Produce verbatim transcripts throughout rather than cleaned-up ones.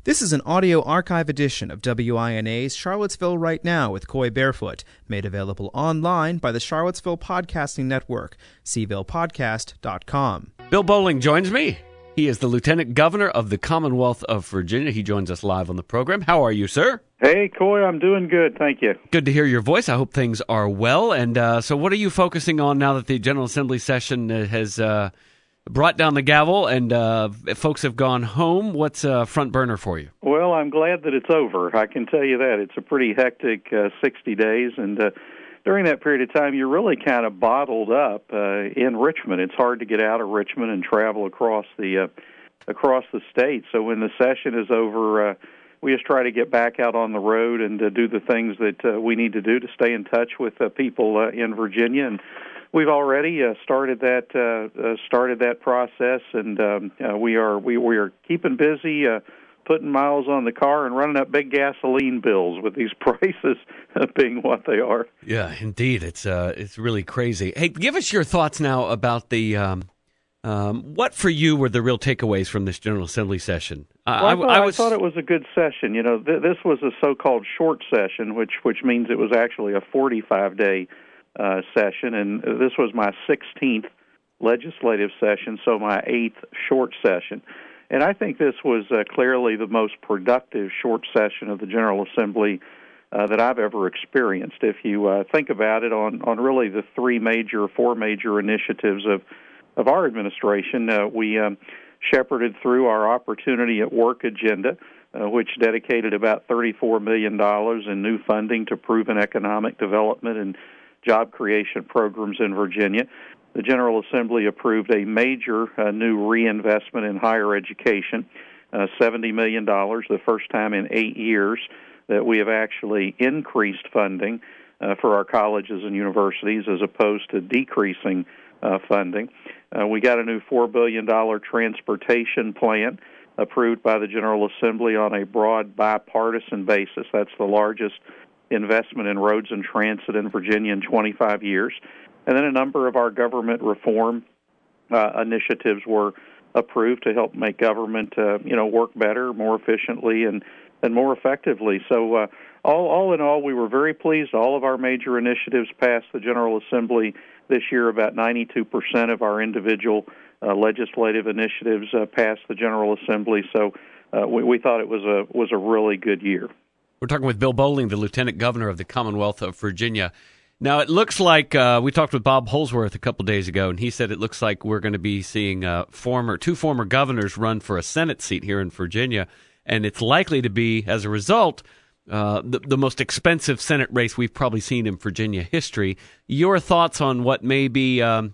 This is an audio archive edition of W I N A's Charlottesville Right Now with Coy Barefoot, made available online by the Charlottesville Podcasting Network, c ville podcast dot com. Bill Bolling joins me. He is the Lieutenant Governor of the Commonwealth of Virginia. He joins us live on the program. How are you, sir? Hey, Coy, I'm doing good, thank you. Good to hear your voice. I hope things are well. And uh, so what are you focusing on now that the General Assembly session has uh, brought down the gavel and uh, folks have gone home? What's uh, front burner for you? Well, I'm glad that it's over. I can tell you that. It's a pretty hectic uh, sixty days, and uh, during that period of time, you're really kind of bottled up uh, in Richmond. It's hard to get out of Richmond and travel across the uh, across the state. So when the session is over, uh, we just try to get back out on the road and uh, do the things that uh, we need to do to stay in touch with uh, people uh, in Virginia. And we've already uh, started that uh, uh, started that process, and um, uh, we are we we are keeping busy. Uh, putting miles on the car and running up big gasoline bills with these prices being what they are. Yeah, indeed. It's uh, it's really crazy. Hey, give us your thoughts now about the um, um, what for you were the real takeaways from this General Assembly session? Uh, well, I, thought, I, I, was... I thought it was a good session. You know, th- this was a so-called short session, which which means it was actually a forty-five day uh, session, and this was my sixteenth legislative session, so my eighth short session. And I think this was uh, clearly the most productive short session of the General Assembly uh, that I've ever experienced. If you uh, think about it, on, on really the three major, four major initiatives of, of our administration, uh, we um, shepherded through our Opportunity at Work agenda, uh, which dedicated about thirty-four million dollars in new funding to proven economic development and job creation programs in Virginia. The General Assembly approved a major uh, new reinvestment in higher education, uh, seventy million dollars, the first time in eight years that we have actually increased funding uh, for our colleges and universities as opposed to decreasing uh, funding. Uh, we got a new four billion dollars transportation plan approved by the General Assembly on a broad bipartisan basis. That's the largest investment in roads and transit in Virginia in twenty-five years. And then a number of our government reform uh, initiatives were approved to help make government, uh, you know, work better, more efficiently, and, and more effectively. So uh, all, all in all, we were very pleased. All of our major initiatives passed the General Assembly this year. About ninety-two percent of our individual uh, legislative initiatives uh, passed the General Assembly. So uh, we, we thought it was a was a really good year. We're talking with Bill Bolling, the Lieutenant Governor of the Commonwealth of Virginia. Now, it looks like uh, we talked with Bob Holsworth a couple days ago, and he said it looks like we're going to be seeing uh, former two former governors run for a Senate seat here in Virginia, and it's likely to be, as a result, uh, the, the most expensive Senate race we've probably seen in Virginia history. Your thoughts on what may be um,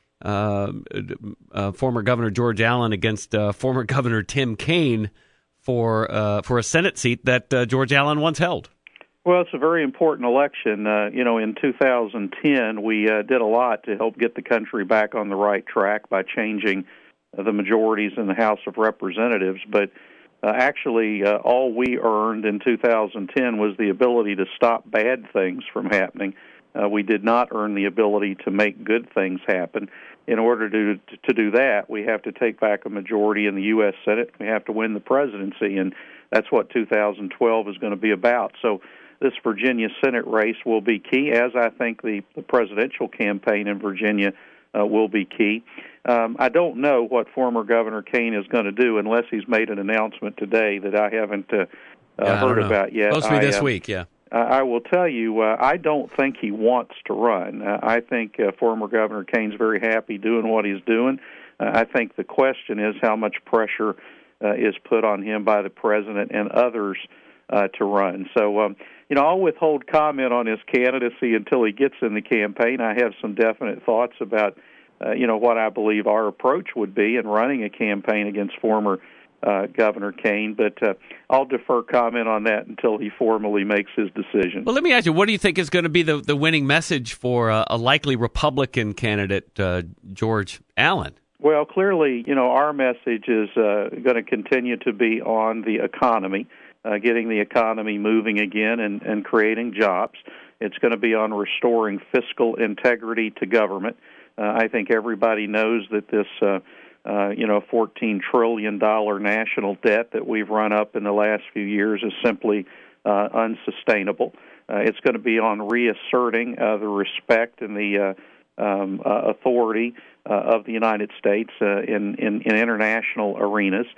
uh, uh, former Governor George Allen against uh, former Governor Tim Kaine for uh, for a Senate seat that uh, George Allen once held? Well, it's a very important election. Uh, you know, in two thousand ten, we uh, did a lot to help get the country back on the right track by changing uh, the majorities in the House of Representatives. But uh, actually, uh, all we earned in two thousand ten was the ability to stop bad things from happening. Uh, we did not earn the ability to make good things happen. In order to to do that, we have to take back a majority in the U S Senate. We have to win the presidency, and that's what two thousand twelve is going to be about. So this Virginia Senate race will be key, as I think the, the presidential campaign in Virginia uh, will be key. Um, I don't know what former Governor Kaine is going to do unless he's made an announcement today that I haven't uh, yeah, uh, heard about yet. Supposed to be I, this uh, week, yeah. I, I will tell you, uh, I don't think he wants to run. Uh, I think uh, former Governor Kaine's very happy doing what he's doing. Uh, I think the question is how much pressure uh, is put on him by the president and others uh, to run. So, um, you know, I'll withhold comment on his candidacy until he gets in the campaign. I have some definite thoughts about, uh, you know, what I believe our approach would be in running a campaign against former uh, Governor Kaine, but uh, I'll defer comment on that until he formally makes his decision. Well, let me ask you, what do you think is going to be the, the winning message for uh, a likely Republican candidate, uh, George Allen? Well, clearly, you know, our message is uh, going to continue to be on the economy. Uh, getting the economy moving again and, and creating jobs. It's going to be on restoring fiscal integrity to government. Uh, I think everybody knows that this uh, Uh, you know, fourteen trillion dollars national debt that we've run up in the last few years is simply uh, unsustainable. Uh, it's going to be on reasserting uh, the respect and the uh, um, uh, authority uh, of the United States uh, in, in, in international arenas.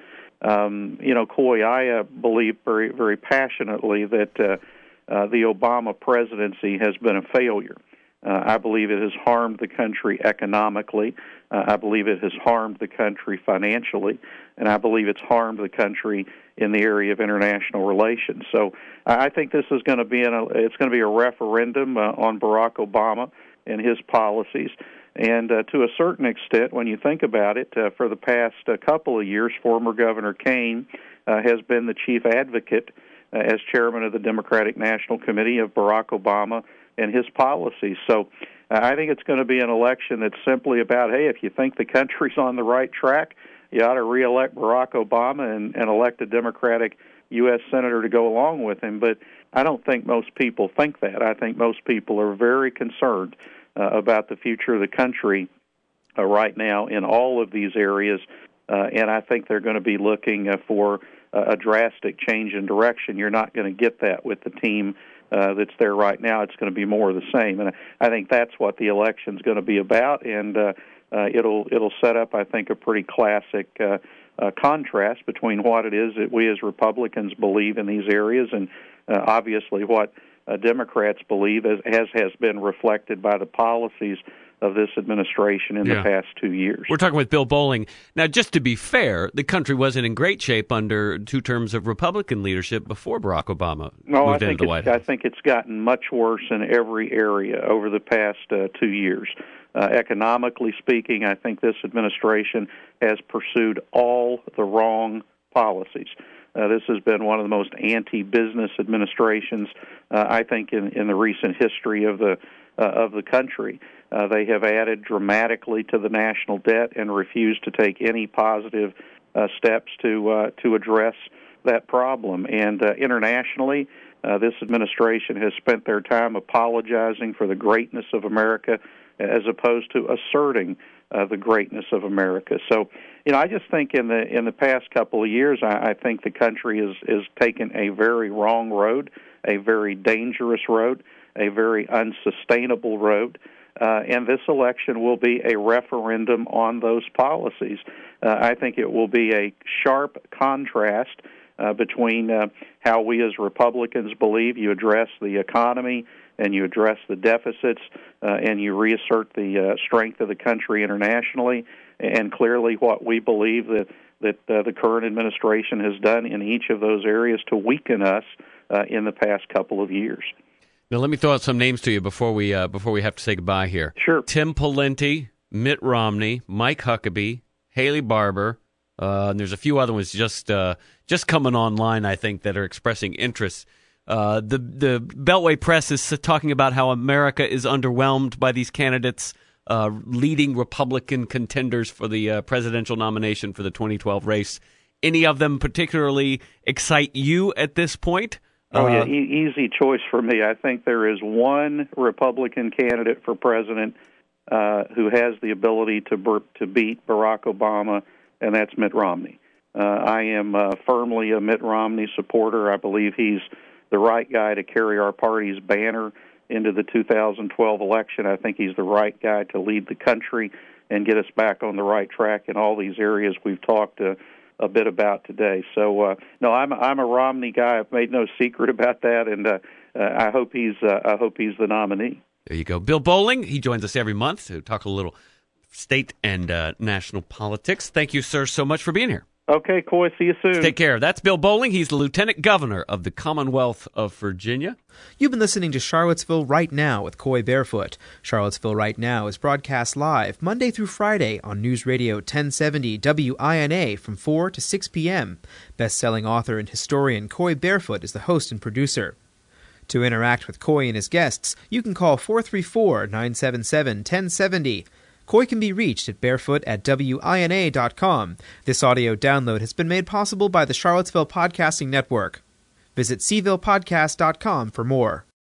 Um, you know, Coy, I uh, believe very, very passionately that uh, uh, the Obama presidency has been a failure. Uh, I believe it has harmed the country economically. Uh, I believe it has harmed the country financially, and I believe it's harmed the country in the area of international relations. So I think this is going to be an, it's going to be a referendum uh, on Barack Obama and his policies. And uh, to a certain extent, when you think about it, uh, for the past uh, couple of years, former Governor Kaine uh, has been the chief advocate uh, as chairman of the Democratic National Committee of Barack Obama and his policies. So uh, I think it's going to be an election that's simply about, hey, if you think the country's on the right track, you ought to reelect Barack Obama and, and elect a Democratic U S senator to go along with him. But I don't think most people think that. I think most people are very concerned uh, about the future of the country uh, right now in all of these areas, uh, and I think they're going to be looking uh, for uh, a drastic change in direction. You're not going to get that with the team Uh, that's there right now. It's going to be more of the same, and I think that's what the election's going to be about. And uh, uh, it'll it'll set up, I think, a pretty classic uh, uh, contrast between what it is that we as Republicans believe in these areas, and uh, obviously what uh, Democrats believe, as, as has been reflected by the policies of this administration in yeah. the past two years. We're talking with Bill Bolling. Now, just to be fair, the country wasn't in great shape under two terms of Republican leadership before Barack Obama no, moved I think into the White it's, House. I think it's gotten much worse in every area over the past uh, two years. Uh, economically speaking, I think this administration has pursued all the wrong policies. Uh, this has been one of the most anti-business administrations, uh, I think, in, in the recent history of the uh, of the country. Uh, they have added dramatically to the national debt and refused to take any positive uh, steps to uh, to address that problem. And uh, internationally, uh, this administration has spent their time apologizing for the greatness of America as opposed to asserting uh, the greatness of America. So, you know, I just think in the in the past couple of years, I, I think the country is is taken a very wrong road, a very dangerous road, a very unsustainable road. Uh, and this election will be a referendum on those policies. Uh, I think it will be a sharp contrast uh, between uh, how we as Republicans believe you address the economy and you address the deficits uh, and you reassert the uh, strength of the country internationally, and clearly what we believe that, that uh, the current administration has done in each of those areas to weaken us uh, in the past couple of years. Now, let me throw out some names to you before we uh, before we have to say goodbye here. Sure. Tim Pawlenty, Mitt Romney, Mike Huckabee, Haley Barbour, uh, and there's a few other ones just uh, just coming online, I think, that are expressing interest. Uh, the the Beltway press is talking about how America is underwhelmed by these candidates, uh, leading Republican contenders for the uh, presidential nomination for the twenty twelve race. Any of them particularly excite you at this point? Oh, yeah, Uh, e- easy choice for me. I think there is one Republican candidate for president uh, who has the ability to ber- to beat Barack Obama, and that's Mitt Romney. Uh, I am uh, firmly a Mitt Romney supporter. I believe he's the right guy to carry our party's banner into the two thousand twelve election. I think he's the right guy to lead the country and get us back on the right track in all these areas we've talked uh, a bit about today. So, uh, no, I'm I'm a Romney guy. I've made no secret about that, and uh, uh, I hope he's uh, I hope he's the nominee. There you go. Bill Bolling, he joins us every month to talk a little state and uh, national politics. Thank you, sir, so much for being here. Okay, Coy, see you soon. Take care. That's Bill Bolling. He's the Lieutenant Governor of the Commonwealth of Virginia. You've been listening to Charlottesville Right Now with Coy Barefoot. Charlottesville Right Now is broadcast live Monday through Friday on News Radio ten seventy W I N A from four to six p.m. Best-selling author and historian Coy Barefoot is the host and producer. To interact with Coy and his guests, you can call four three four, nine seven seven, one oh seven oh. Coy can be reached at barefoot at W I N A dot com. This audio download has been made possible by the Charlottesville Podcasting Network. Visit Seville Podcast dot com for more.